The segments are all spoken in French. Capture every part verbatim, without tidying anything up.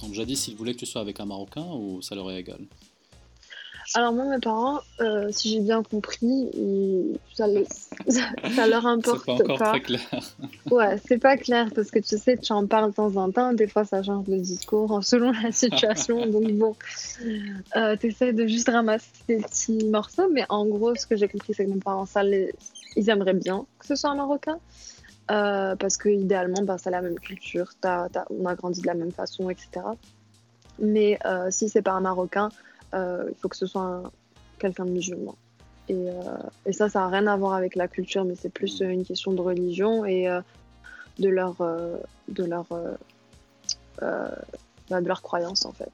t'ont déjà dit s'ils voulaient que tu sois avec un Marocain ou ça leur est égal? Alors moi, mes parents, euh, si j'ai bien compris, ils- ça, les- ça leur C'est pas importe encore pas. très clair. Ouais, c'est pas clair parce que tu sais, tu en parles de temps en temps, des fois ça change de discours en- selon la situation. Donc bon, euh, t'essaies de juste ramasser des petits morceaux, mais en gros, ce que j'ai compris, c'est que mes parents, ça les... ils aimeraient bien que ce soit un Marocain. Euh, parce que idéalement, bah, c'est la même culture, t'as- t'as- on a grandi de la même façon, et cetera. Mais euh, si c'est pas un Marocain, euh, il faut que ce soit un- quelqu'un de musulman. Et, euh, et ça, ça n'a rien à voir avec la culture, mais c'est plus euh, une question de religion et euh, de leur, euh, de leur, euh, euh, bah, de leur croyance en fait.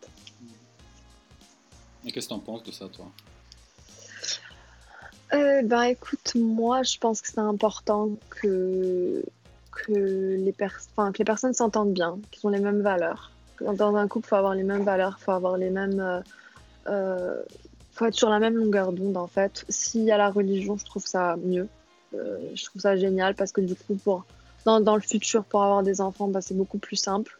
Et qu'est-ce que t'en penses de ça, toi? Euh, ben écoute, moi je pense que c'est important que, que, les pers- enfin, que les personnes s'entendent bien, qu'ils ont les mêmes valeurs. Dans un couple, il faut avoir les mêmes valeurs, il faut avoir les mêmes, euh, euh, faut être sur la même longueur d'onde en fait. S'il y a la religion, je trouve ça mieux. Euh, Mhm. je trouve ça génial parce que du coup, pour, dans, dans le futur, pour avoir des enfants, bah, c'est beaucoup plus simple.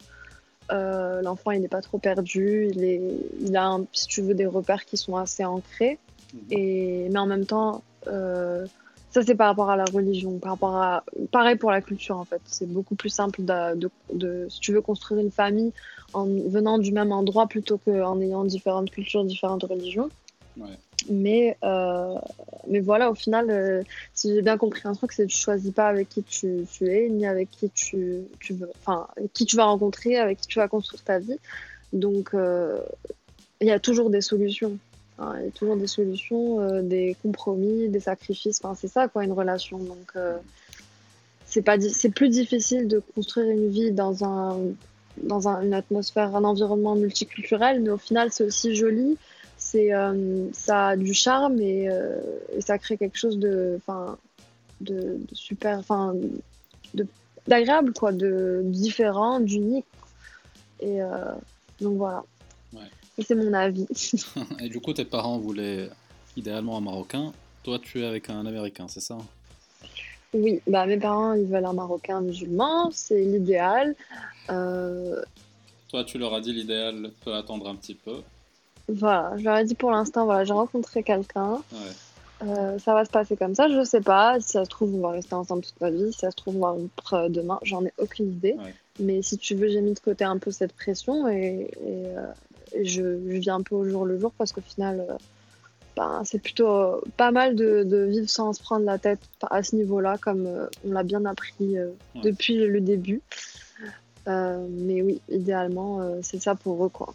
Euh, l'enfant, il n'est pas trop perdu. Il, est, il a, un- si tu veux, des repères qui sont assez ancrés. Mhm. Et, mais en même temps, euh, ça, c'est par rapport à la religion. Par rapport à, pareil pour la culture, en fait. C'est beaucoup plus simple de, de, de- si tu veux construire une famille en venant du même endroit plutôt qu'en ayant différentes cultures, différentes religions. Ouais. Mais, euh, mais voilà, au final, euh, si j'ai bien compris un truc, c'est que tu choisis pas avec qui tu, tu es, ni avec qui tu, tu veux, enfin, qui tu vas rencontrer, avec qui tu vas construire ta vie. Donc, euh, il y a toujours des solutions. Hein, il y a toujours des solutions, euh, des compromis, des sacrifices. Enfin, c'est ça, quoi, une relation. Donc, euh, Mhm. c'est pas, di- c'est plus difficile de construire une vie dans un, dans un- une atmosphère, un environnement multiculturel, mais au final, c'est aussi joli. C'est, euh, ça a du charme et, euh, et ça crée quelque chose de, enfin, de, de super, enfin, de, d'agréable, quoi, de différent, d'unique. Et euh, donc voilà, Ouais. et c'est mon avis. Et du coup, tes parents voulaient idéalement un Marocain. Toi, tu es avec un Américain, c'est ça? Oui, bah mes parents, ils veulent un Marocain musulman, c'est l'idéal. Euh, Toi, tu leur as dit l'idéal peut attendre un petit peu. voilà, je leur ai dit pour l'instant, voilà, j'ai rencontré quelqu'un. Ouais. Euh, ça va se passer comme ça, je sais pas. Si ça se trouve, on va rester ensemble toute notre vie. Si ça se trouve, on va rompre euh, demain. J'en ai aucune idée. Ouais. Mais si tu veux, j'ai mis de côté un peu cette pression et, et, euh, et je, je vis un peu au jour le jour parce qu'au final, euh, ben, c'est plutôt euh, pas mal de, de vivre sans se prendre la tête à ce niveau-là, comme euh, on l'a bien appris euh, Ouais. depuis le début. Euh, mais oui, idéalement, euh, c'est ça pour eux, quoi.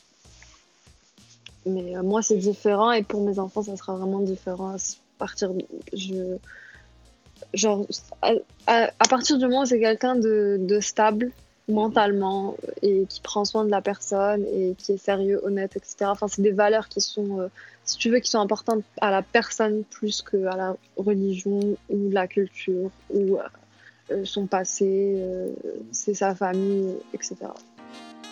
Mais euh, moi, c'est différent et pour mes enfants, ça sera vraiment différent à s- partir de, je, genre, à, à- à partir du moment où c'est quelqu'un de, de stable Mhm. mentalement et qui prend soin de la personne et qui est sérieux, honnête, et cetera. Enfin, c'est des valeurs qui sont, euh, si tu veux, qui sont importantes à la personne plus qu'à la religion ou la culture ou euh, son passé, euh, c'est sa famille, et cetera.